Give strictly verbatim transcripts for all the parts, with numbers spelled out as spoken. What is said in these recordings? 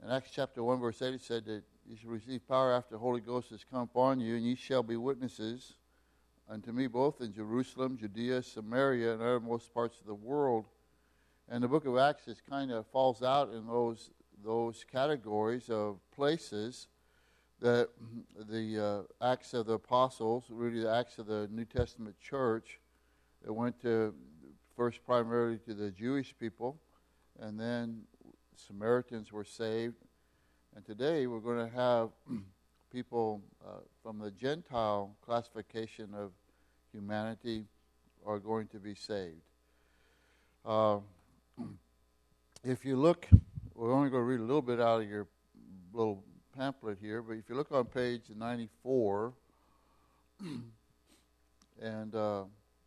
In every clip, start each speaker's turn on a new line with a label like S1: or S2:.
S1: in Acts chapter one, verse eight, it said that you shall receive power after the Holy Ghost has come upon you, and ye shall be witnesses unto me both in Jerusalem, Judea, Samaria, and uttermost parts of the world. And the book of Acts is kind of falls out in those those categories of places that the uh, Acts of the Apostles, really the Acts of the New Testament church, it went to first primarily to the Jewish people, and then Samaritans were saved. And today we're going to have people uh, from the Gentile classification of humanity are going to be saved. Uh, if you look, we're only going to read a little bit out of your little pamphlet here, but if you look on page ninety-four, and uh,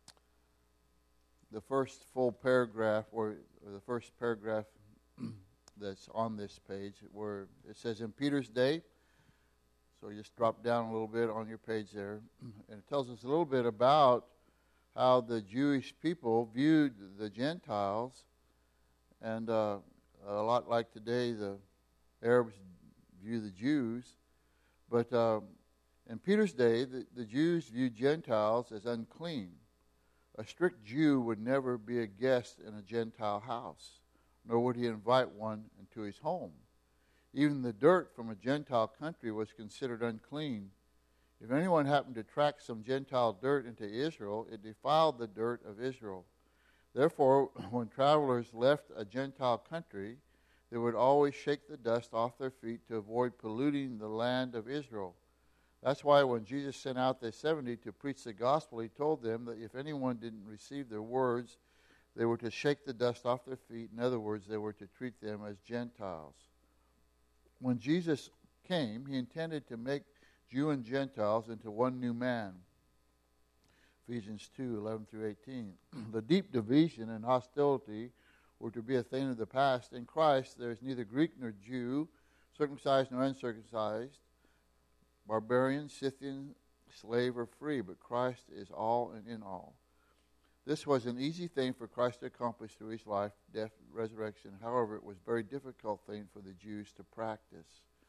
S1: the first full paragraph, or, or the first paragraph that's on this page, where it says, in Peter's day, so you just drop down a little bit on your page there, and it tells us a little bit about how the Jewish people viewed the Gentiles, and uh, a lot like today the Arabs view the Jews. But uh, in Peter's day, the, the Jews viewed Gentiles as unclean. A strict Jew would never be a guest in a Gentile house, nor would he invite one into his home. Even the dirt from a Gentile country was considered unclean. If anyone happened to track some Gentile dirt into Israel, it defiled the dirt of Israel. Therefore, when travelers left a Gentile country, they would always shake the dust off their feet to avoid polluting the land of Israel. That's why when Jesus sent out the seventy to preach the gospel, he told them that if anyone didn't receive their words, they were to shake the dust off their feet. In other words, they were to treat them as Gentiles. When Jesus came, he intended to make Jew and Gentiles into one new man. Ephesians two, eleven through eighteen. The deep division and hostility were to be a thing of the past. In Christ, there is neither Greek nor Jew, circumcised nor uncircumcised, barbarian, Scythian, slave or free, but Christ is all and in all. This was an easy thing for Christ to accomplish through his life, death, resurrection. However, it was a very difficult thing for the Jews to practice.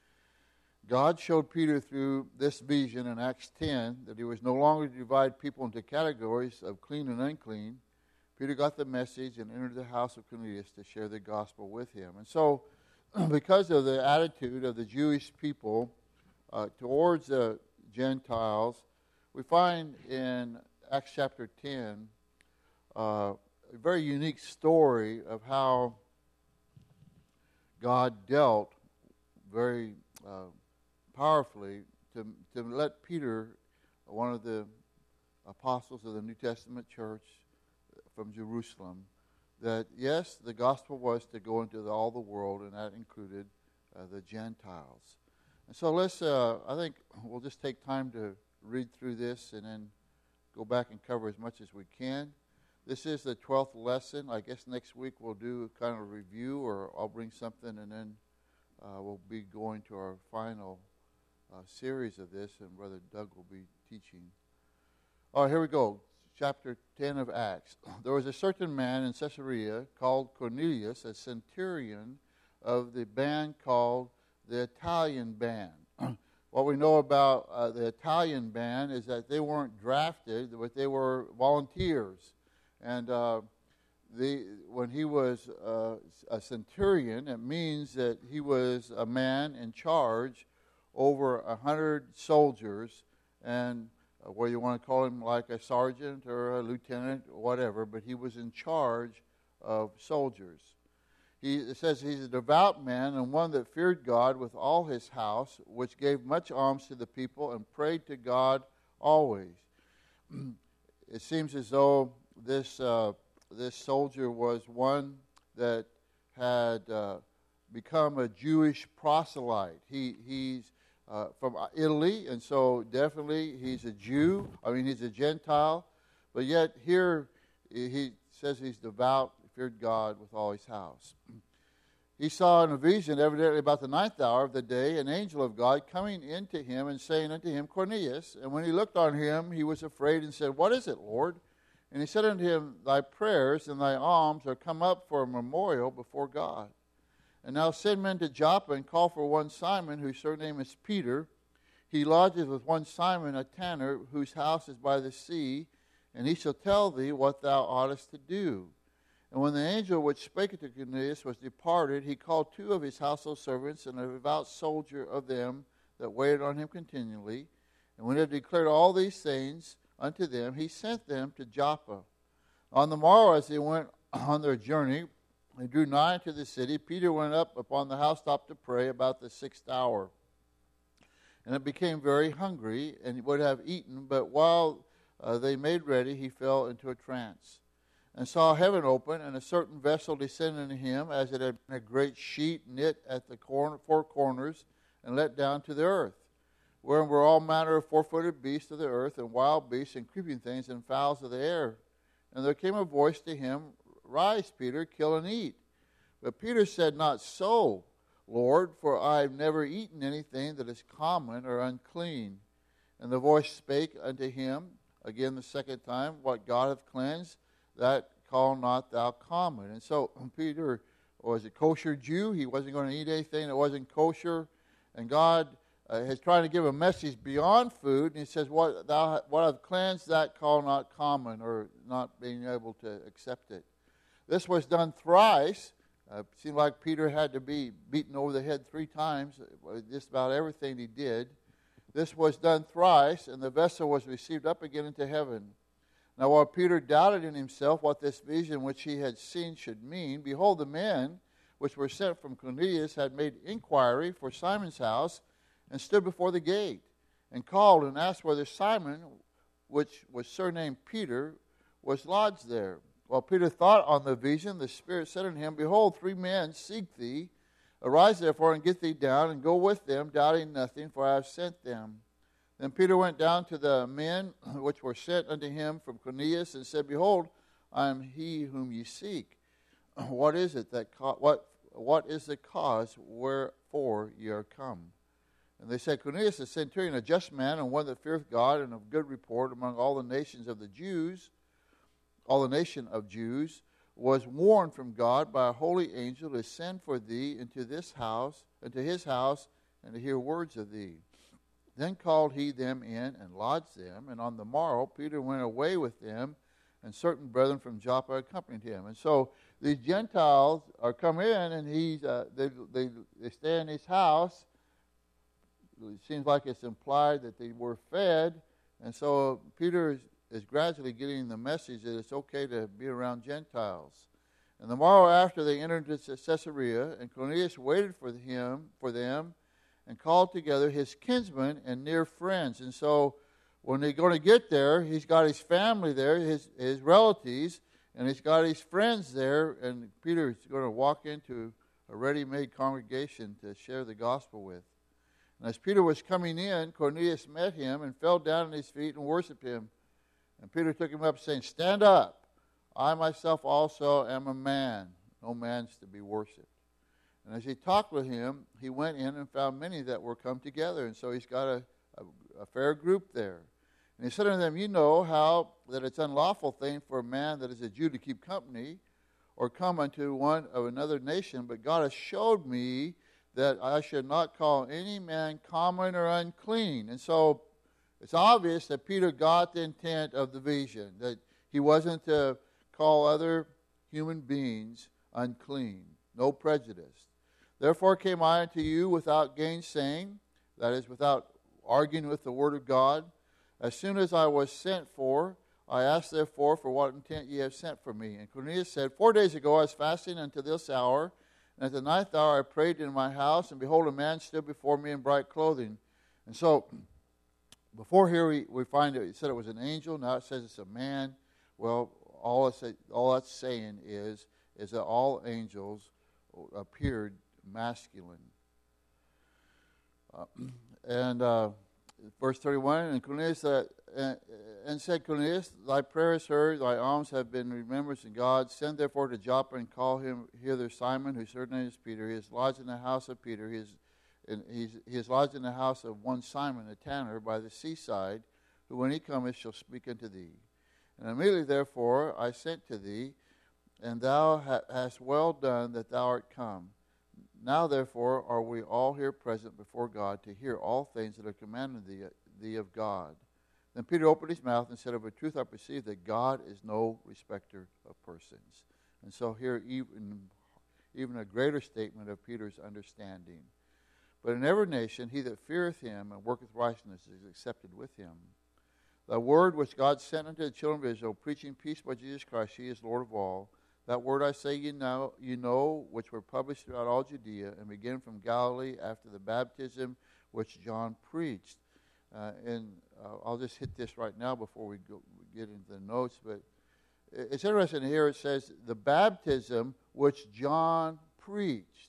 S1: God showed Peter through this vision in Acts ten that he was no longer to divide people into categories of clean and unclean. Peter got the message and entered the house of Cornelius to share the gospel with him. And so, because of the attitude of the Jewish people uh, towards the Gentiles, we find in Acts chapter ten uh, a very unique story of how God dealt very uh, powerfully to, to let Peter, one of the apostles of the New Testament church from Jerusalem, that yes, the gospel was to go into the, all the world, and that included uh, the Gentiles. And so let's, uh, I think we'll just take time to read through this and then go back and cover as much as we can. This is the twelfth lesson. I guess next week we'll do a kind of review, or I'll bring something, and then uh, we'll be going to our final uh, series of this, and Brother Doug will be teaching. All right, here we go. Chapter ten of Acts. There was a certain man in Caesarea called Cornelius, a centurion of the band called the Italian band. What we know about uh, the Italian band is that they weren't drafted, but they were volunteers. And uh, the when he was uh, a centurion, it means that he was a man in charge over a hundred soldiers, and uh, whether you want to call him like a sergeant or a lieutenant or whatever, but he was in charge of soldiers. He, it says he's a devout man and one that feared God with all his house, which gave much alms to the people and prayed to God always. It seems as though this uh, this soldier was one that had uh, become a Jewish proselyte. He he's uh, from Italy, and so definitely he's a Jew. I mean, he's a Gentile, but yet here he says he's devout, feared God with all his house. He saw in a vision, evidently about the ninth hour of the day, an angel of God coming into him and saying unto him, Cornelius. And when he looked on him, he was afraid and said, What is it, Lord? And he said unto him, Thy prayers and thy alms are come up for a memorial before God. And now send men to Joppa, and call for one Simon, whose surname is Peter. He lodges with one Simon, a tanner, whose house is by the sea, and he shall tell thee what thou oughtest to do. And when the angel which spake to Cornelius was departed, he called two of his household servants, and a devout soldier of them that waited on him continually. And when he had declared all these things unto them, he sent them to Joppa. On the morrow, as they went on their journey, they drew nigh to the city. Peter went up upon the housetop to pray about the sixth hour. And it became very hungry, and he would have eaten, but while uh, they made ready, he fell into a trance, and saw heaven open, and a certain vessel descend unto him, as it had been a great sheet knit at the corner, four corners, and let down to the earth, wherein were all manner of four-footed beasts of the earth, and wild beasts, and creeping things, and fowls of the air. And there came a voice to him, Rise, Peter, kill and eat. But Peter said, Not so, Lord, for I have never eaten anything that is common or unclean. And the voice spake unto him, again the second time, What God hath cleansed, that call not thou common. And so Peter was a kosher Jew. He wasn't going to eat anything that wasn't kosher. And God uh, is trying to give a message beyond food. And he says, what thou what I've cleansed, that call not common, or not being able to accept it. This was done thrice. Uh, it seemed like Peter had to be beaten over the head three times, just about everything he did. This was done thrice, and the vessel was received up again into heaven. Now while Peter doubted in himself what this vision which he had seen should mean, behold, the men which were sent from Cornelius had made inquiry for Simon's house, and stood before the gate, and called and asked whether Simon, which was surnamed Peter, was lodged there. While Peter thought on the vision, the Spirit said unto him, Behold, three men seek thee. Arise therefore, and get thee down, and go with them, doubting nothing, for I have sent them. Then Peter went down to the men which were sent unto him from Cornelius, and said, Behold, I am he whom ye seek. What is it that ca- what what is the cause wherefore ye are come? And they said, Cornelius, the centurion, a just man, and one that feareth God, and of good report among all the nations of the Jews, all the nation of Jews, was warned from God by a holy angel to send for thee into this house, into his house, and to hear words of thee. Then called he them in and lodged them. And on the morrow Peter went away with them, and certain brethren from Joppa accompanied him. And so these Gentiles are come in, and he's uh, they, they they stay in his house. It seems like it's implied that they were fed, and so Peter is, is gradually getting the message that it's okay to be around Gentiles. And the morrow after they entered into Caesarea, and Cornelius waited for him for them, and called together his kinsmen and near friends. And so when they're going to get there, he's got his family there, his, his relatives, and he's got his friends there, and Peter is going to walk into a ready-made congregation to share the gospel with. And as Peter was coming in, Cornelius met him and fell down at his feet and worshipped him. And Peter took him up, saying, Stand up, I myself also am a man, no man's to be worshipped. And as he talked with him, he went in and found many that were come together. And so he's got a, a, a fair group there. And he said unto them, You know how that it's unlawful thing for a man that is a Jew to keep company, or come unto one of another nation, but God has showed me that I should not call any man common or unclean. And so it's obvious that Peter got the intent of the vision, that he wasn't to call other human beings unclean, no prejudice. Therefore came I unto you without gainsaying, that is, without arguing with the word of God. As soon as I was sent for, I asked therefore for what intent ye have sent for me. And Cornelius said, Four days ago I was fasting unto this hour, and at the ninth hour I prayed in my house, and behold, a man stood before me in bright clothing. And so, before here we, we find it, it said it was an angel, now it says it's a man. Well, all it's, all that's saying is, is that all angels appeared masculine. Uh, and uh, verse thirty-one, and Cornelius uh, and, and said, Cornelius, thy prayer is heard, thy alms have been remembered in God. Send therefore to Joppa and call him hither Simon, whose surname is Peter. He is lodged in the house of Peter. He is, in, he's, he is lodged in the house of one Simon, a tanner, by the seaside, who when he cometh shall speak unto thee. And immediately therefore I sent to thee, and thou ha- hast well done that thou art come. Now, therefore, are we all here present before God to hear all things that are commanded thee, thee of God. Then Peter opened his mouth and said, Of a truth I perceive that God is no respecter of persons. And so here, even, even a greater statement of Peter's understanding. But in every nation, he that feareth him and worketh righteousness is accepted with him. The word which God sent unto the children of Israel, preaching peace by Jesus Christ, he is Lord of all. That word I say you know, you know, which were published throughout all Judea, and begin from Galilee after the baptism which John preached. Uh, and uh, I'll just hit this right now before we go get into the notes. But it's interesting here. It says the baptism which John preached.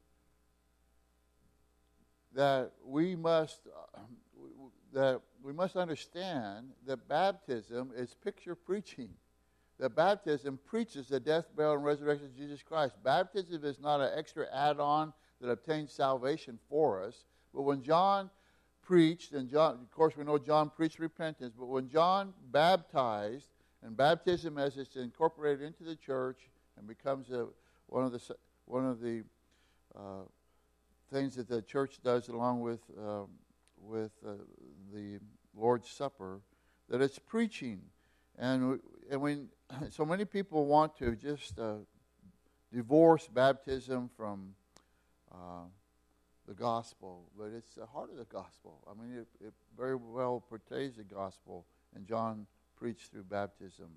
S1: That we must uh, that we must understand that baptism is picture preaching. That baptism preaches the death, burial, and resurrection of Jesus Christ. Baptism is not an extra add-on that obtains salvation for us. But when John preached, and John, of course we know John preached repentance, but when John baptized, and baptism as it's incorporated into the church and becomes a, one of the one of the uh, things that the church does along with uh, with uh, the Lord's Supper, that it's preaching. And and when so many people want to just uh, divorce baptism from uh, the gospel, but it's the heart of the gospel. I mean, it, it very well portrays the gospel, and John preached through baptism.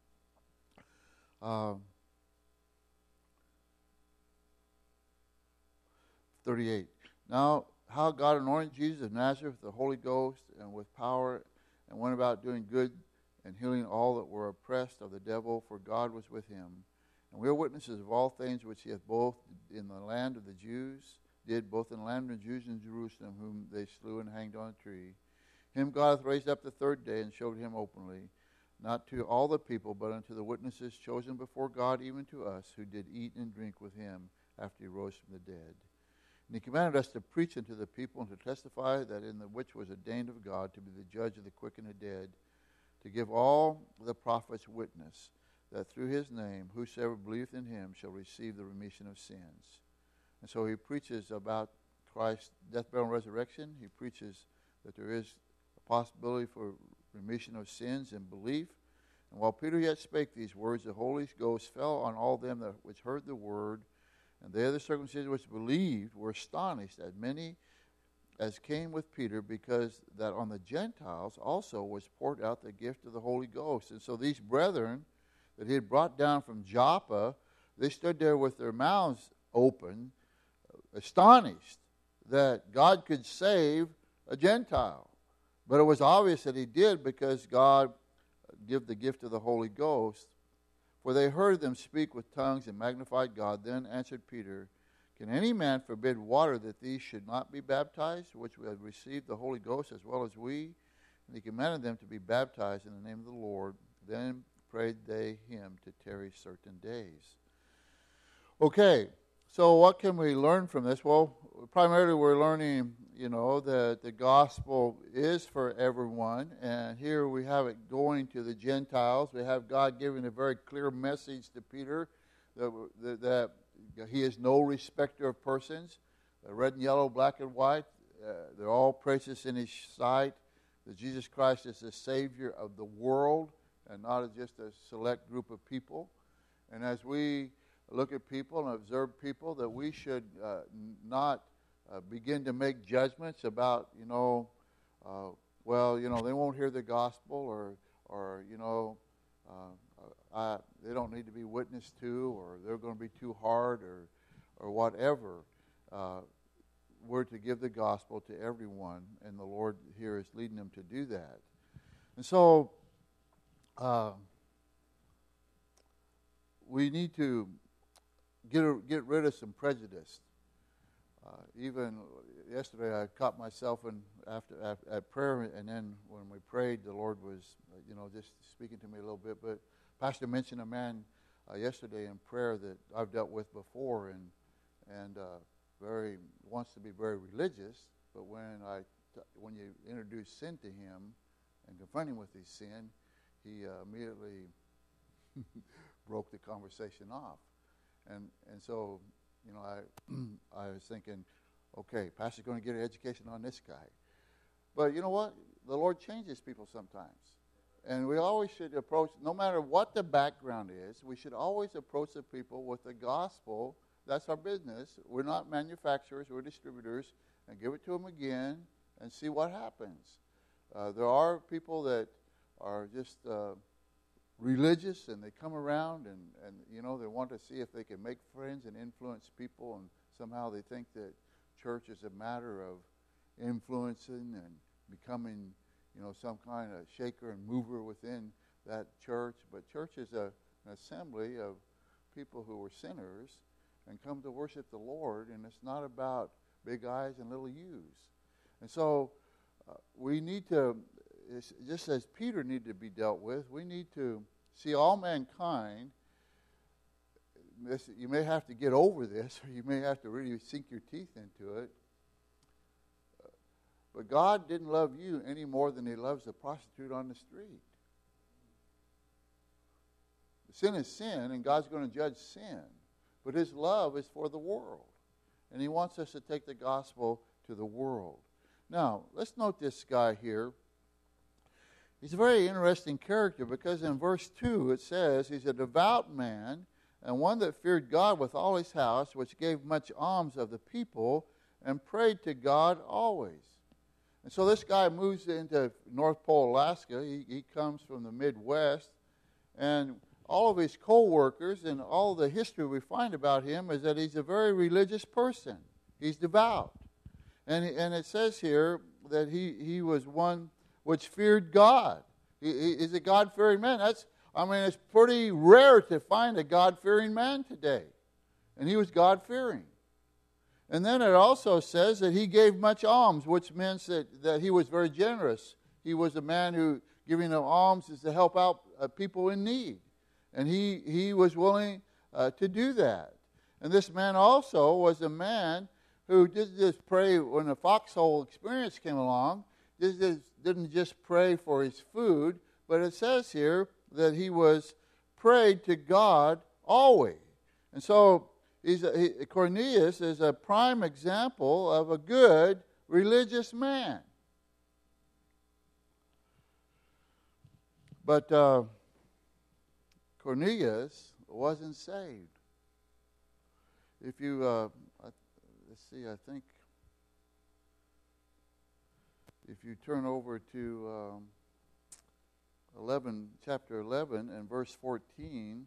S1: Uh, thirty-eight. Now, how God anointed Jesus of Nazareth with the Holy Ghost and with power, and went about doing good and healing all that were oppressed of the devil, for God was with him. And we are witnesses of all things which he hath both in the land of the Jews, did both in the land of the Jews in Jerusalem, whom they slew and hanged on a tree. Him God hath raised up the third day, and showed him openly, not to all the people, but unto the witnesses chosen before God, even to us, who did eat and drink with him after he rose from the dead. And he commanded us to preach unto the people, and to testify that in the which was ordained of God to be the judge of the quick and the dead, to give all the prophets witness, that through his name whosoever believeth in him shall receive the remission of sins. And so he preaches about Christ's death, burial, and resurrection. He preaches that there is a possibility for remission of sins and belief. And while Peter yet spake these words, the Holy Ghost fell on all them that which heard the word. And they of the circumcision which believed were astonished at many as came with Peter, because that on the Gentiles also was poured out the gift of the Holy Ghost. And so these brethren that he had brought down from Joppa, they stood there with their mouths open, astonished that God could save a Gentile. But it was obvious that he did, because God gave the gift of the Holy Ghost. For they heard them speak with tongues and magnified God. Then answered Peter, Can any man forbid water that these should not be baptized, which we have received the Holy Ghost as well as we? And he commanded them to be baptized in the name of the Lord. Then prayed they him to tarry certain days. Okay, so what can we learn from this? Well, primarily we're learning, you know, that the gospel is for everyone. And here we have it going to the Gentiles. We have God giving a very clear message to Peter that, that, that he is no respecter of persons. The red and yellow, black and white, uh, they're all precious in his sight. That Jesus Christ is the Savior of the world and not just a select group of people. And as we look at people and observe people, that we should uh, not uh, begin to make judgments about, you know, uh, well, you know, they won't hear the gospel, or, or you know, uh, I, they don't need to be witnessed to, or they're going to be too hard, or, or whatever. Uh, we're to give the gospel to everyone, and the Lord here is leading them to do that. And so uh, we need to Get a, get rid of some prejudice. Uh, even yesterday, I caught myself in after, after at prayer, and then when we prayed, the Lord was, uh, you know, just speaking to me a little bit. But Pastor mentioned a man uh, yesterday in prayer that I've dealt with before, and and uh, very wants to be very religious. But when I t- when you introduce sin to him and confront him with his sin, he uh, immediately broke the conversation off. And and so, you know, I I was thinking, okay, pastor's going to get an education on this guy. But you know what? The Lord changes people sometimes. And we always should approach, no matter what the background is, we should always approach the people with the gospel. That's our business. We're not manufacturers, we're distributors, and give it to them again and see what happens. Uh, there are people that are just uh, religious, and they come around and, and, you know, they want to see if they can make friends and influence people, and somehow they think that church is a matter of influencing and becoming, you know, some kind of shaker and mover within that church. But church is a, an assembly of people who are sinners and come to worship the Lord, and it's not about big I's and little U's. And so uh, we need to, just as Peter needed to be dealt with, we need to see all mankind. This, you may have to get over this, or you may have to really sink your teeth into it. But God didn't love you any more than he loves the prostitute on the street. Sin is sin, and God's going to judge sin. But his love is for the world. And he wants us to take the gospel to the world. Now, let's note this guy here. He's a very interesting character because in verse two it says he's a devout man and one that feared God with all his house, which gave much alms of the people and prayed to God always. And so this guy moves into North Pole, Alaska. He, he comes from the Midwest. And all of his co-workers and all the history we find about him is that he's a very religious person. He's devout. And, and it says here that he, he was one which feared God. He, he is a God-fearing man. That's, I mean, it's pretty rare to find a God-fearing man today. And he was God-fearing. And then it also says that he gave much alms, which means that, that he was very generous. He was a man who, giving them alms is to help out uh, people in need. And he, he was willing uh, to do that. And this man also was a man who didn't just pray when the foxhole experience came along, just, just, didn't just pray for his food, but it says here that he was prayed to God always. And so He's a, he, Cornelius is a prime example of a good religious man. But uh, Cornelius wasn't saved. If you, uh, let's see, I think, if you turn over to um, eleven, chapter eleven and verse fourteen,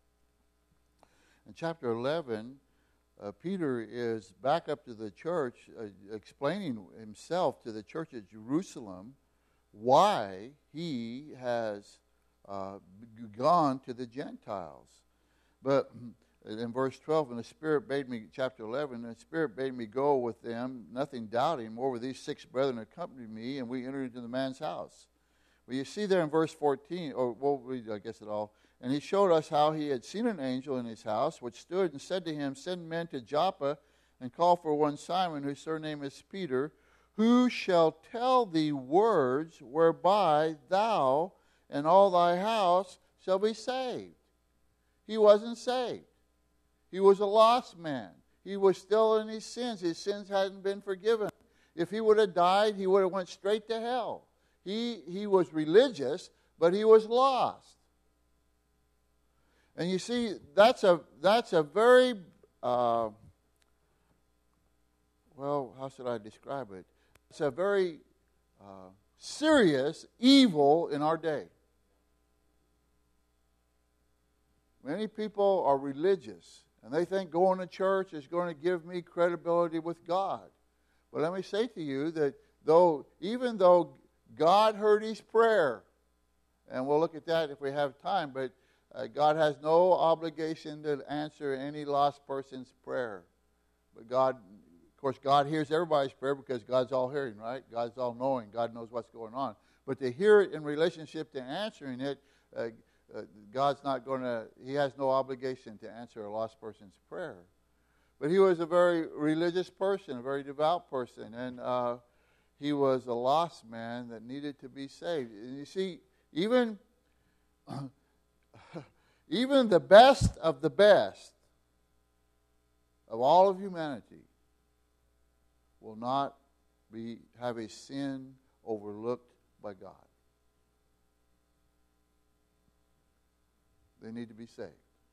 S1: in chapter eleven, uh, Peter is back up to the church, uh, explaining himself to the church at Jerusalem why he has uh, gone to the Gentiles. But in verse twelve, and the Spirit bade me, chapter eleven, and the Spirit bade me go with them, nothing doubting. Moreover, these six brethren accompanied me, and we entered into the man's house. Well, you see there in verse fourteen, or we'll read, I guess, it all. And he showed us how he had seen an angel in his house, which stood and said to him, Send men to Joppa, and call for one Simon, whose surname is Peter, who shall tell thee words whereby thou and all thy house shall be saved. He wasn't saved. He was a lost man. He was still in his sins. His sins hadn't been forgiven. If he would have died, he would have went straight to hell. He, he was religious, but he was lost. And you see, that's a that's a very, uh, well, how should I describe it? It's a very uh, serious evil in our day. Many people are religious, and they think going to church is going to give me credibility with God. But let me say to you that though, even though God heard his prayer, and we'll look at that if we have time, but Uh, God has no obligation to answer any lost person's prayer. But God, of course, God hears everybody's prayer because God's all hearing, right? God's all knowing. God knows what's going on. But to hear it in relationship to answering it, uh, uh, God's not going to, he has no obligation to answer a lost person's prayer. But he was a very religious person, a very devout person. And uh, he was a lost man that needed to be saved. And you see, even... Even the best of the best of all of humanity will not be have a sin overlooked by God. They need to be saved.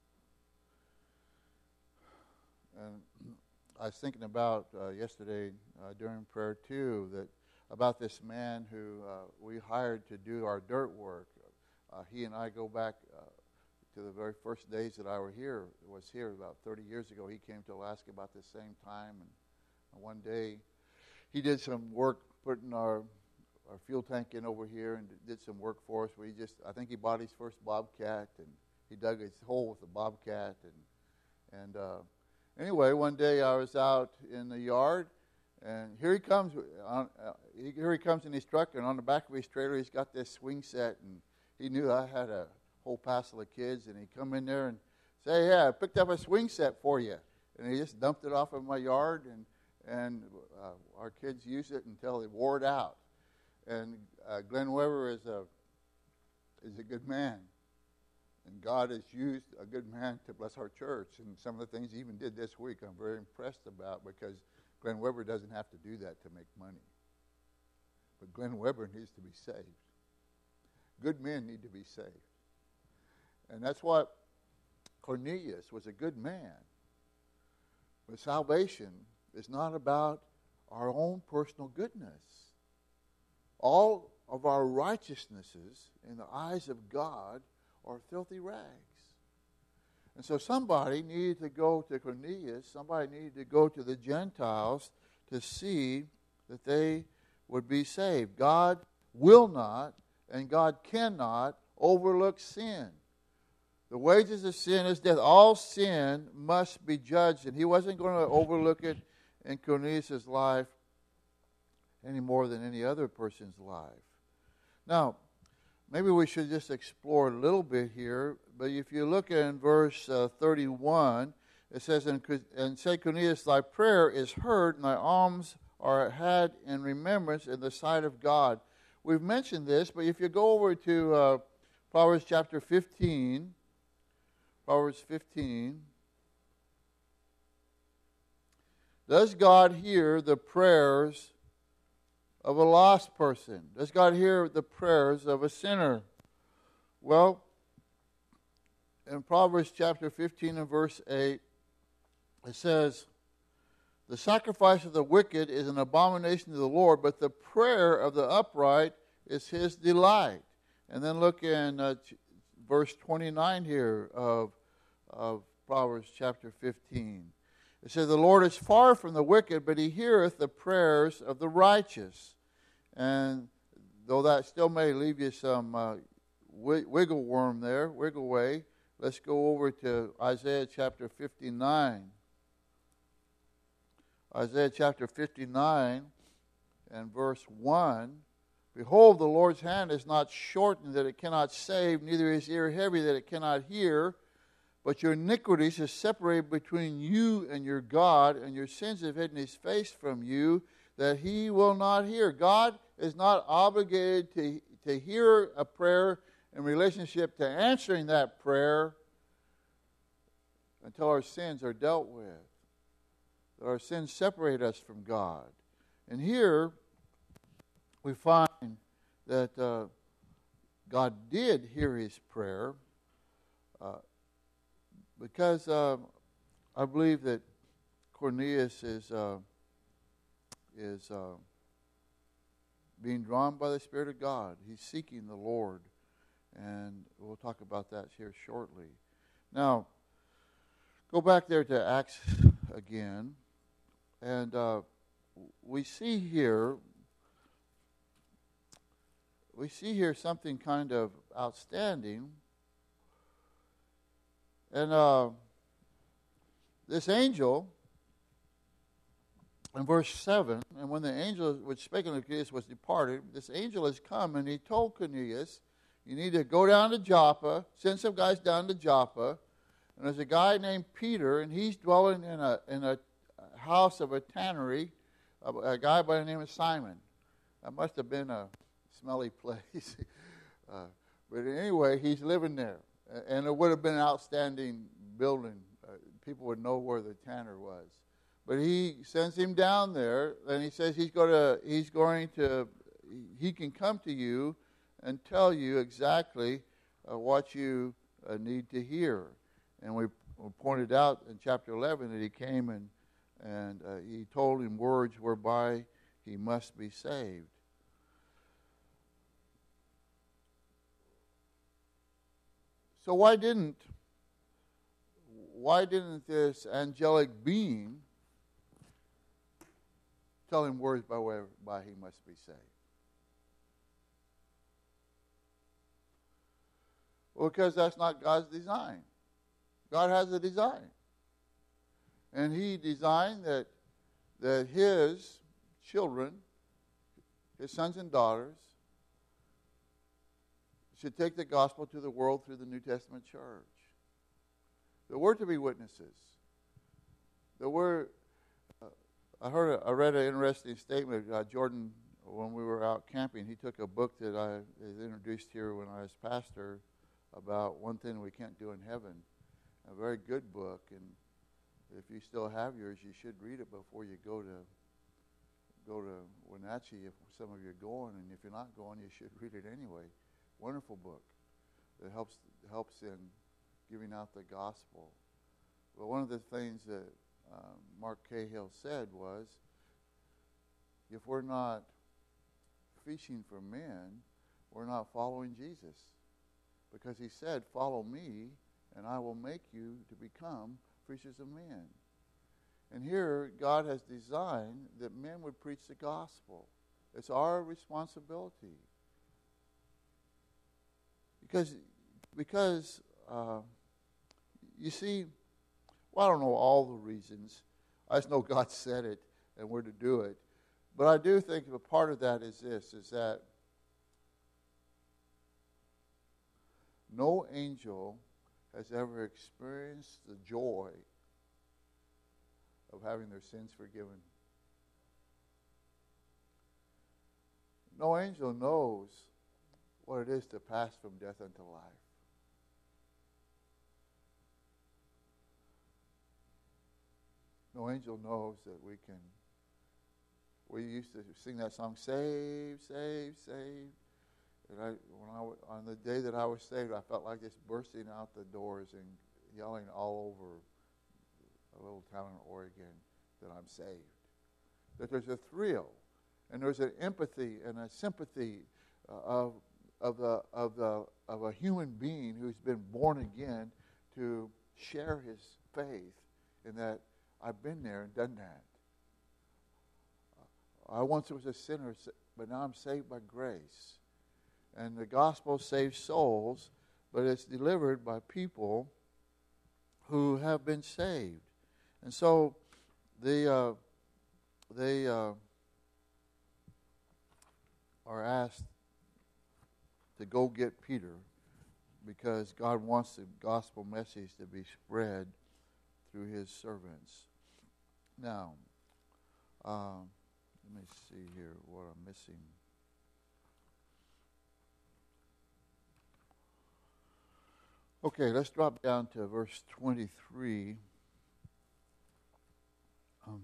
S1: And I was thinking about uh, yesterday uh, during prayer too, that about this man who uh, we hired to do our dirt work. Uh, he and I go back uh, to the very first days that I were here. Was here about thirty years ago. He came to Alaska about the same time, and one day he did some work putting our our fuel tank in over here, and did some work for us. We just I think he bought his first Bobcat, and he dug his hole with the Bobcat, and and uh, anyway, one day I was out in the yard, and here he comes. On, uh, he, here he comes in his truck, and on the back of his trailer, he's got this swing set, and he knew I had a whole passel of kids, and he come in there and say, "Yeah, I picked up a swing set for you," and he just dumped it off in my yard, and and uh, our kids used it until they wore it out. And uh, Glenn Weber is a is a good man. And God has used a good man to bless our church. And some of the things he even did this week I'm very impressed about, because Glenn Weber doesn't have to do that to make money. But Glenn Weber needs to be saved. Good men need to be saved. And that's what Cornelius was, a good man. But salvation is not about our own personal goodness. All of our righteousnesses in the eyes of God are filthy rags. And so somebody needed to go to Cornelius, somebody needed to go to the Gentiles to see that they would be saved. God will not and God cannot overlook sin. The wages of sin is death. All sin must be judged, and he wasn't going to overlook it in Cornelius' life any more than any other person's life. Now, maybe we should just explore a little bit here. But if you look in verse uh, thirty-one, it says, and, and say, Cornelius, thy prayer is heard, and thy alms are had in remembrance in the sight of God. We've mentioned this, but if you go over to uh, Proverbs chapter fifteen, Proverbs fifteen, does God hear the prayers of a lost person? Does God hear the prayers of a sinner? Well, in Proverbs chapter fifteen and verse eight, it says, the sacrifice of the wicked is an abomination to the Lord, but the prayer of the upright is his delight. And then look in uh, verse twenty-nine here of, of Proverbs chapter fifteen. It says, the Lord is far from the wicked, but he heareth the prayers of the righteous. And though that still may leave you some uh, wiggle worm there, wiggle way, let's go over to Isaiah chapter fifty-nine. Isaiah chapter fifty-nine and verse one. Behold, the Lord's hand is not shortened that it cannot save, neither his ear heavy that it cannot hear. But your iniquities are separated between you and your God, and your sins have hidden his face from you, that he will not hear. God is not obligated to, to hear a prayer in relationship to answering that prayer until our sins are dealt with. That our sins separate us from God. And here we find that uh, God did hear his prayer uh, because uh, I believe that Cornelius is uh, is uh, being drawn by the Spirit of God. He's seeking the Lord, and we'll talk about that here shortly. Now, go back there to Acts again, and uh, we see here we see here something kind of outstanding. And uh, this angel, in verse seven, and when the angel which spake unto Cornelius was departed, this angel has come, and he told Cornelius, you need to go down to Joppa, send some guys down to Joppa, and there's a guy named Peter, and he's dwelling in a in a house of a tannery, a, a guy by the name of Simon. That must have been a smelly place. uh, but anyway, he's living there. And it would have been an outstanding building. Uh, people would know where the tanner was. But he sends him down there, and he says he's going to, he's going to, he can come to you and tell you exactly uh, what you uh, need to hear. And we, we pointed out in chapter eleven that he came and and uh, he told him words whereby he must be saved. So why didn't why didn't this angelic being tell him words by whereby he must be saved? Well, because that's not God's design. God has a design. And he designed that that his children, his sons and daughters, should take the gospel to the world through the New Testament church. That we're to be witnesses. That we're, uh, I heard, a, I read an interesting statement. Uh, Jordan, when we were out camping, he took a book that I introduced here when I was pastor about one thing we can't do in heaven. A very good book, and if you still have yours, you should read it before you go to go to Wenatchee. If some of you are going, and if you're not going, you should read it anyway. Wonderful book that helps helps in giving out the gospel. But one of the things that um, Mark Cahill said was, if we're not fishing for men, we're not following Jesus, because he said, "Follow me, and I will make you to become preachers of men." And here, God has designed that men would preach the gospel. It's our responsibility. Because, because uh, you see, well, I don't know all the reasons. I just know God said it, and we're to do it. But I do think a part of that is this, is that no angel has ever experienced the joy of having their sins forgiven. No angel knows what it is to pass from death unto life. No angel knows that we can. We used to sing that song, "Save, save, save." And I, when I, on the day that I was saved, I felt like just bursting out the doors and yelling all over a little town in Oregon that I'm saved. That there's a thrill, and there's an empathy and a sympathy uh, of of the of the of a human being who's been born again to share his faith in that I've been there and done that. I once was a sinner, but now I'm saved by grace. And the gospel saves souls, but it's delivered by people who have been saved. And so they uh, they uh, are asked to go get Peter, because God wants the gospel message to be spread through his servants. Now, um, let me see here what I'm missing. Okay, let's drop down to verse twenty-three. Um,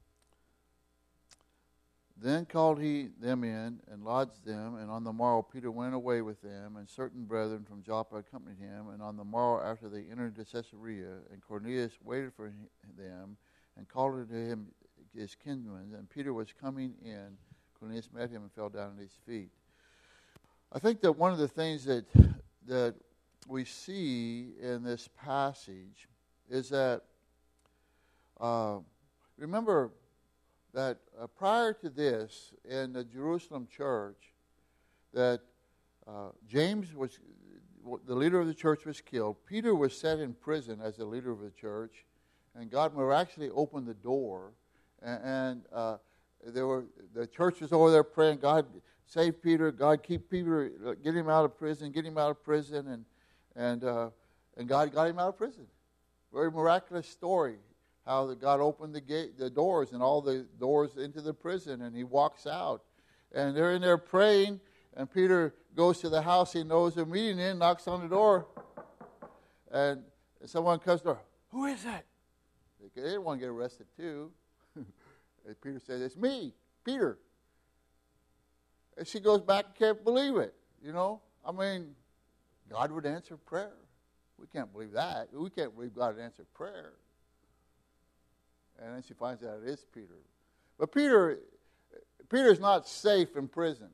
S1: then called he them in and lodged them, and on the morrow Peter went away with them, and certain brethren from Joppa accompanied him. And on the morrow after they entered into Caesarea, and Cornelius waited for them, and called unto him his kinsmen. And Peter was coming in. Cornelius met him and fell down at his feet. I think that one of the things that that we see in this passage is that, uh, remember that uh, prior to this, in the Jerusalem church, that uh, James was, the leader of the church, was killed. Peter was set in prison as the leader of the church, and God miraculously opened the door, and, and uh, there were the church was over there praying, "God, save Peter. God, keep Peter. Get him out of prison. Get him out of prison." And and uh, and God got him out of prison. Very miraculous story. How that God opened the gate, the doors, and all the doors into the prison, and he walks out, and they're in there praying. And Peter goes to the house he knows they're meeting in, knocks on the door, and someone comes to the door. "Who is that?" They didn't want to get arrested too. And Peter says, it's me, Peter. And she goes back and can't believe it. You know, I mean, God would answer prayer. We can't believe that. We can't believe God would answer prayer. And then she finds out it is Peter. But Peter, Peter's not safe in prison.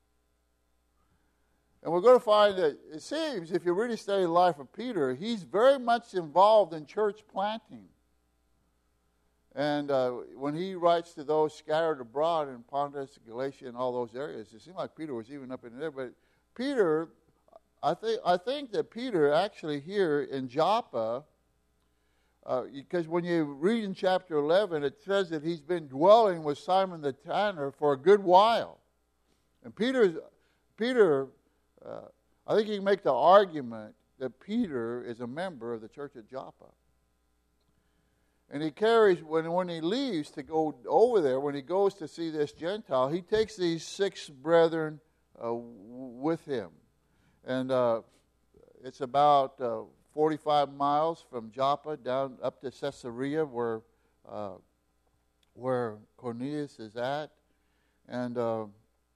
S1: And we're going to find that it seems, if you really study the life of Peter, he's very much involved in church planting. And uh, when he writes to those scattered abroad in Pontus, Galatia, and all those areas, it seemed like Peter was even up in there. But Peter, I think, I think that Peter actually here in Joppa, uh, because when you read in chapter eleven, it says that he's been dwelling with Simon the tanner for a good while. And Peter's, Peter, uh, I think you can make the argument that Peter is a member of the church at Joppa. And he carries, when, when he leaves to go over there, when he goes to see this Gentile, he takes these six brethren uh, w- with him. And uh, it's about uh, forty-five miles from Joppa down up to Caesarea, where uh, where Cornelius is at. And uh,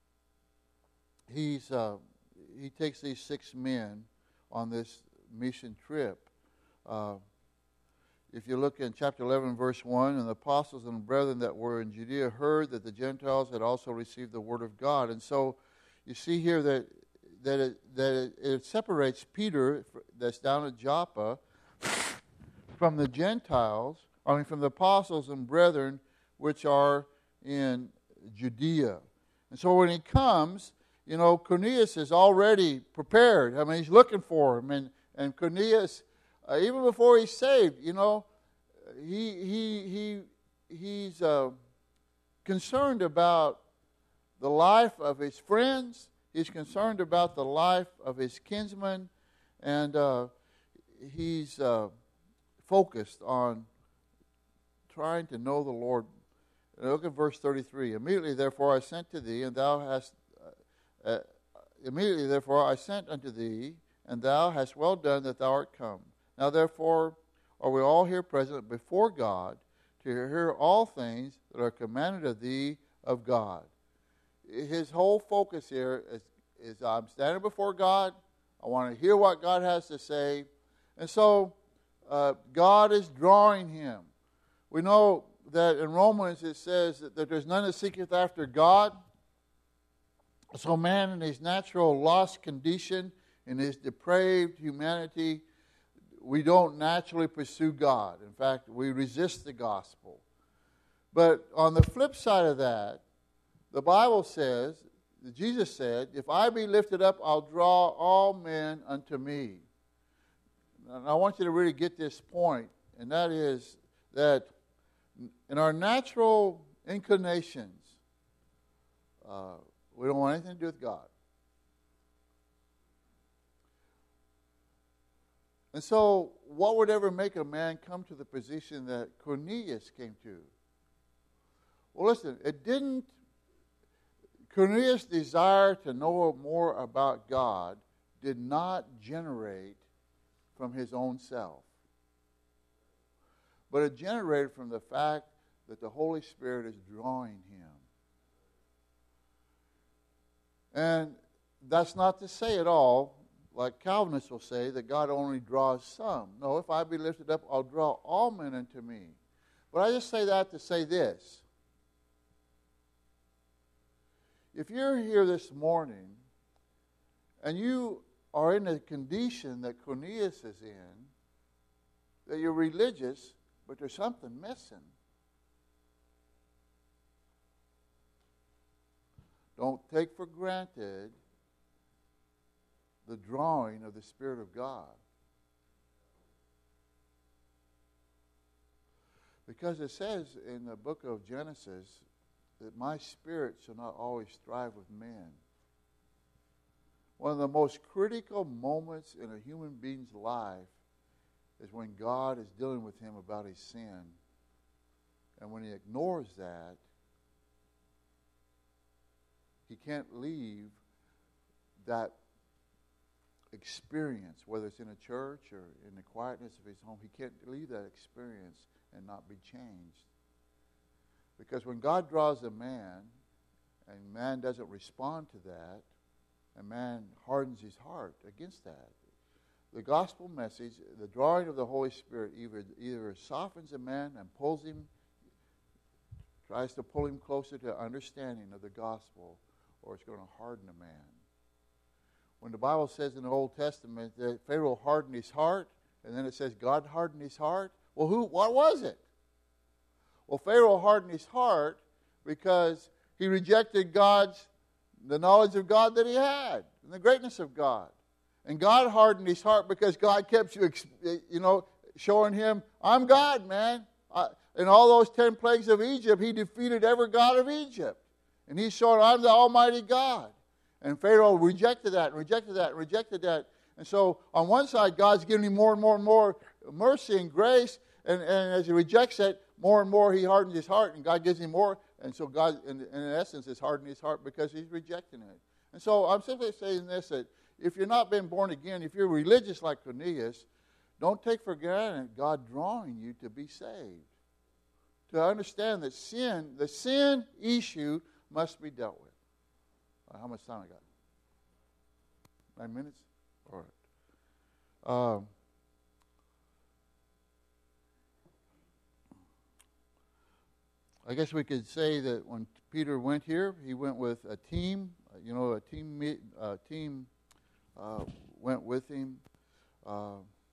S1: he's uh, he takes these six men on this mission trip. Uh, If you look in chapter eleven, verse one, and the apostles and brethren that were in Judea heard that the Gentiles had also received the word of God. And so you see here that that it, that it, it separates Peter, that's down at Joppa, from the Gentiles, I mean from the apostles and brethren which are in Judea. And so when he comes, you know, Cornelius is already prepared. I mean, he's looking for him. And, and Cornelius... Uh, even before he's saved, you know, he he he he's uh, concerned about the life of his friends. He's concerned about the life of his kinsmen, and uh, he's uh, focused on trying to know the Lord. Look at verse thirty-three. Immediately, therefore, I sent to thee, and thou hast. Uh, uh, immediately, therefore, I sent unto thee, and thou hast well done that thou art come. Now, therefore, are we all here present before God to hear all things that are commanded of thee of God. His whole focus here is, is I'm standing before God. I want to hear what God has to say. And so uh, God is drawing him. We know that in Romans it says that, that there's none that seeketh after God. So man in his natural lost condition, in his depraved humanity, we don't naturally pursue God. In fact, we resist the gospel. But on the flip side of that, the Bible says, Jesus said, if I be lifted up, I'll draw all men unto me. And I want you to really get this point, and that is that in our natural inclinations, uh, we don't want anything to do with God. And so, what would ever make a man come to the position that Cornelius came to? Well, listen, it didn't, Cornelius' desire to know more about God did not generate from his own self. But it generated from the fact that the Holy Spirit is drawing him. And that's not to say at all, like Calvinists will say, that God only draws some. No, if I be lifted up, I'll draw all men unto me. But I just say that to say this. If you're here this morning and you are in the condition that Cornelius is in, that you're religious, but there's something missing, don't take for granted the drawing of the Spirit of God. Because it says in the book of Genesis that my spirit shall not always strive with men. One of the most critical moments in a human being's life is when God is dealing with him about his sin. And when he ignores that, he can't leave that experience, whether it's in a church or in the quietness of his home. He can't leave that experience and not be changed. Because when God draws a man, and man doesn't respond to that, and man hardens his heart against that, the gospel message, the drawing of the Holy Spirit, either, either softens a man and pulls him, tries to pull him closer to understanding of the gospel, or it's going to harden a man. When the Bible says in the Old Testament that Pharaoh hardened his heart, and then it says God hardened his heart, well, who? What was it? Well, Pharaoh hardened his heart because he rejected God's, the knowledge of God that he had, and the greatness of God. And God hardened his heart because God kept, you, you know, showing him, I'm God, man. I, in all those ten plagues of Egypt, he defeated every god of Egypt. And he's showing, I'm the Almighty God. And Pharaoh rejected that, and rejected that, and rejected that. And so on one side, God's giving him more and more and more mercy and grace. And, and as he rejects it, more and more he hardens his heart, and God gives him more. And so God, in, in essence, is hardening his heart because he's rejecting it. And so I'm simply saying this, that if you're not been born again, if you're religious like Cornelius, don't take for granted God drawing you to be saved. To understand that sin, the sin issue must be dealt with. Uh, how much time I got? Nine minutes? All right. Um, I guess we could say that when Peter went here, he went with a team. Uh, you know, a team uh, team uh, went with him. Uh,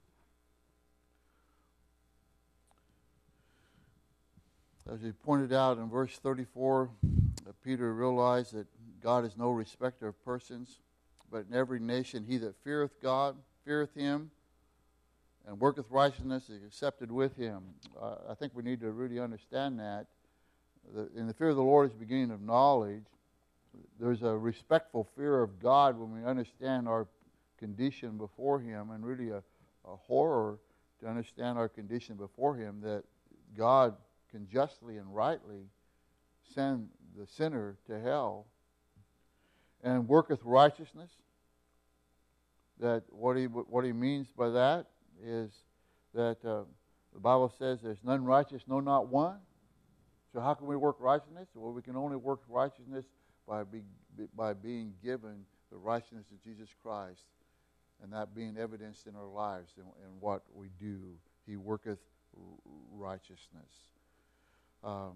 S1: as he pointed out in verse thirty-four, uh, Peter realized that God is no respecter of persons, but in every nation he that feareth God, feareth him, and worketh righteousness is accepted with him. Uh, I think we need to really understand that. The, in the fear of the Lord is the beginning of knowledge. There's a respectful fear of God when we understand our condition before him, and really a, a horror to understand our condition before him, that God can justly and rightly send the sinner to hell. And worketh righteousness. That what he what he means by that is that uh, the Bible says there's none righteous, no, not one. So how can we work righteousness? Well, we can only work righteousness by be, by being given the righteousness of Jesus Christ, and that being evidenced in our lives and in, in what we do. He worketh righteousness. Um,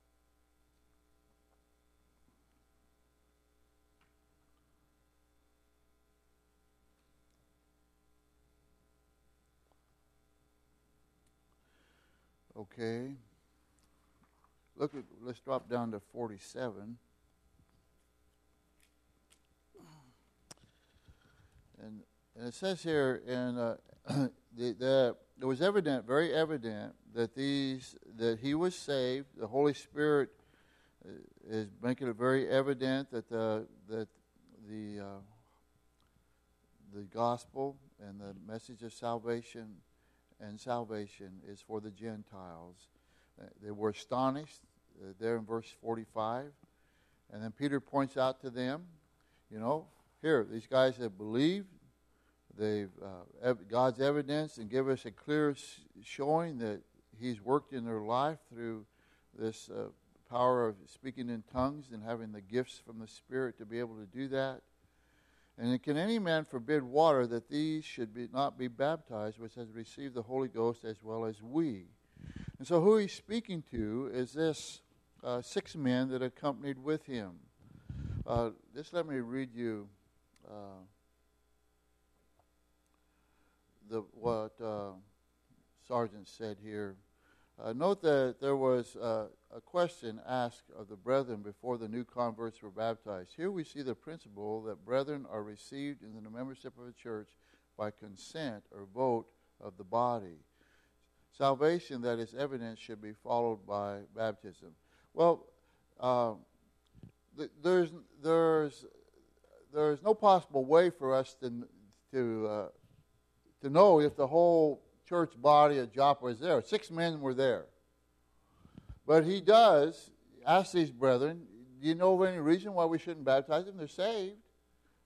S1: Okay. Look at, let's drop down to forty-seven. And, and it says here, in uh, the, the, it was evident, very evident, that these that he was saved. The Holy Spirit is making it very evident that the that the uh, the gospel and the message of salvation and salvation is for the Gentiles. Uh, they were astonished uh, there in verse forty-five. And then Peter points out to them, you know, here, these guys have believed. They've uh, ev- God's evidence and give us a clear s- showing that he's worked in their life through this uh, power of speaking in tongues and having the gifts from the Spirit to be able to do that. And can any man forbid water that these should be not be baptized, which has received the Holy Ghost as well as we? And so who he's speaking to is this uh, six men that accompanied with him. Uh, just let me read you uh, the what uh, Sergeant said here. Uh, note that there was uh, a question asked of the brethren before the new converts were baptized. Here we see the principle that brethren are received into the membership of a church by consent or vote of the body. Salvation that is evident should be followed by baptism. Well, uh, th- there's there's there's no possible way for us to to uh, to know if the whole church body at Joppa was there. Six men were there. But he does ask these brethren, do you know of any reason why we shouldn't baptize them? They're saved.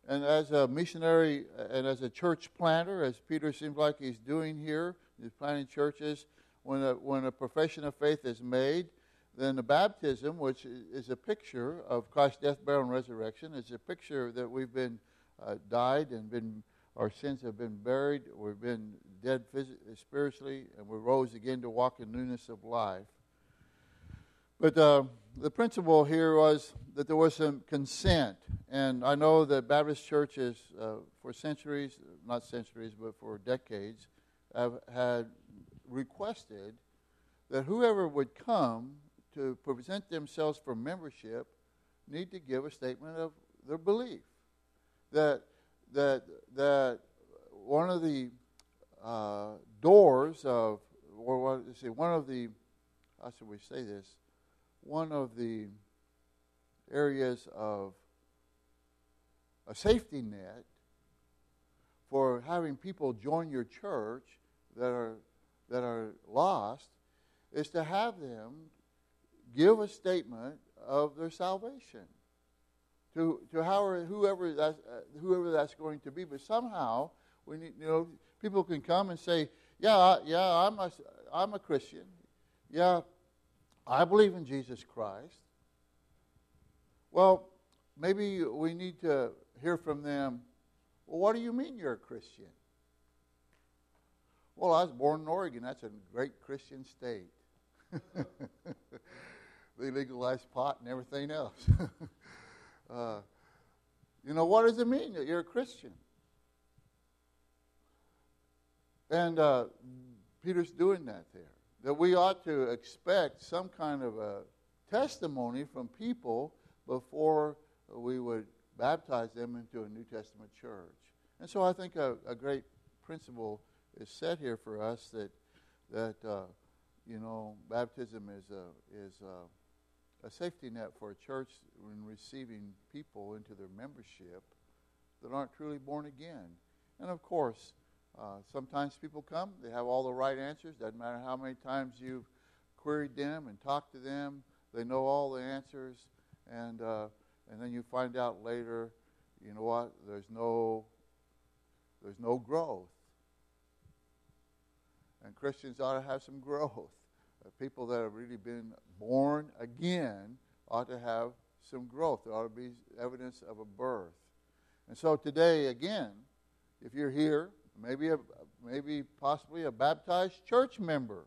S1: and as a missionary and as a church planter, as Peter seems like he's doing here, he's planting churches, when a, when a profession of faith is made, then the baptism, which is a picture of Christ's death, burial, and resurrection, is a picture that we've been uh, died and been our sins have been buried, we've been dead physically, spiritually, and we rose again to walk in newness of life. But uh, the principle here was that there was some consent. And I know that Baptist churches uh, for centuries, not centuries, but for decades, have had requested that whoever would come to present themselves for membership need to give a statement of their belief. That that that one of the uh, doors of, or what let's see, one of the, how should we say this? One of the areas of a safety net for having people join your church that are that are lost is to have them give a statement of their salvation to to however, whoever that's uh, whoever that's going to be. But somehow we need, you know, people can come and say, yeah, yeah, I'm a I'm a Christian, yeah, I believe in Jesus Christ. Well, maybe we need to hear from them, well, what do you mean you're a Christian? Well, I was born in Oregon. That's a great Christian state. They legalized pot and everything else. uh, you know, what does it mean that you're a Christian? And uh, Peter's doing that there. That we ought to expect some kind of a testimony from people before we would baptize them into a New Testament church. And so I think a, a great principle is set here for us that that uh, you know, baptism is a is a, a safety net for a church in receiving people into their membership that aren't truly born again. And of course, uh, sometimes people come, they have all the right answers. Doesn't matter how many times you've queried them and talked to them, they know all the answers. And uh, and then you find out later, you know what? There's no there's no growth. And Christians ought to have some growth. Uh, people that have really been born again ought to have some growth. There ought to be evidence of a birth. And so today, again, if you're here, maybe a, maybe possibly a baptized church member.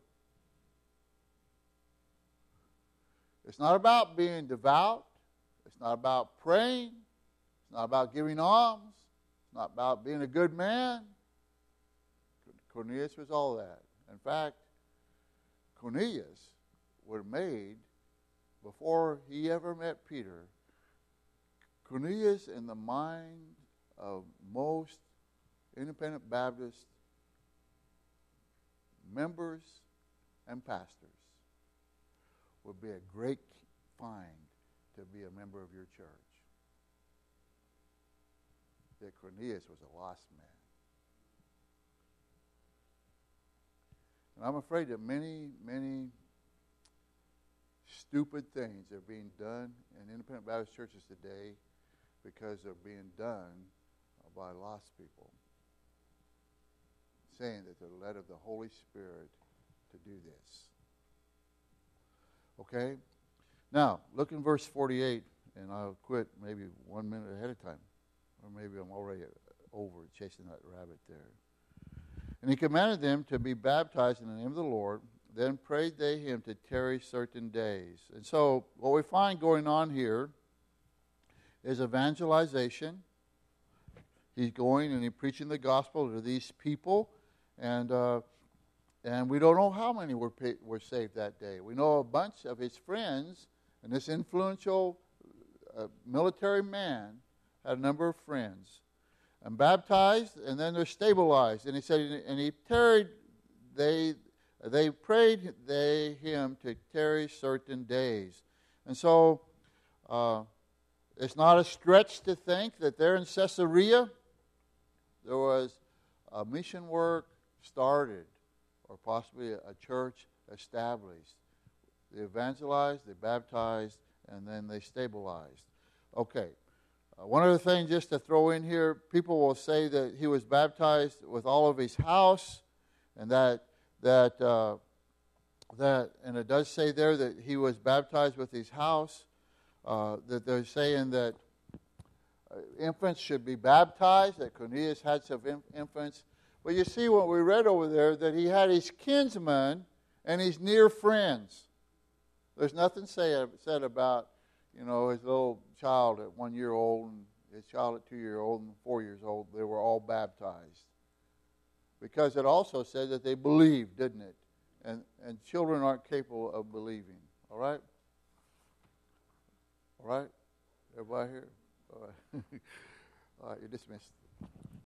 S1: It's not about being devout. It's not about praying. It's not about giving alms. It's not about being a good man. Cornelius was all that. In fact, Cornelius was made before he ever met Peter. Cornelius, in the mind of most independent Baptist members and pastors, would be a great find to be a member of your church. That Cornelius was a lost man. And I'm afraid that many, many stupid things are being done in independent Baptist churches today because they're being done by lost people, saying that they're led of the Holy Spirit to do this. Okay? Now, look in verse forty-eight, and I'll quit maybe one minute ahead of time. Or maybe I'm already over chasing that rabbit there. And he commanded them to be baptized in the name of the Lord. Then prayed they him to tarry certain days. And so what we find going on here is evangelization. He's going and he's preaching the gospel to these people. And uh, and we don't know how many were, were saved that day. We know a bunch of his friends, and this influential uh, military man had a number of friends. And baptized, and then they're stabilized. And he said, and he tarried, they they prayed they him to tarry certain days. And so uh, it's not a stretch to think that there in Caesarea there was a mission work started, or possibly a church established. They evangelized, they baptized, and then they stabilized. Okay. Uh, one other thing just to throw in here, people will say that he was baptized with all of his house, and that that uh, that and it does say there that he was baptized with his house. Uh, that they're saying that uh, infants should be baptized. That Cornelius had some in, infants, but you see what we read over there, that he had his kinsmen and his near friends. There's nothing say, said about, you know, his little child at one year old and his child at two year old and four years old. They were all baptized. Because it also said that they believed, didn't it? And and children aren't capable of believing. All right? All right? Everybody here? All right. All right, you're dismissed.